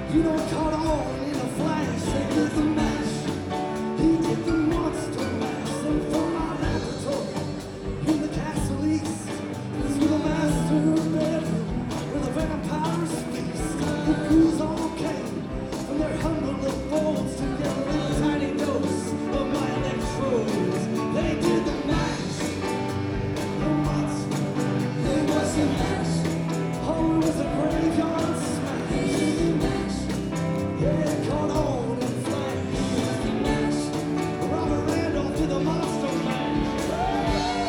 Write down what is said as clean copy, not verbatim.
You know, it caught on in a flash. They did the mash. He did the monster mash. And from my laboratory in the castle east, this was a master bedroom where the vampires feast. The ghouls all came from their humble abodes to get a little tiny dose of my electrodes. They did the mash. The monster, it was a mash. Oh, it was a graveyard smash. Yeah, it caught on in flash. Robert Randolph to the monster mash.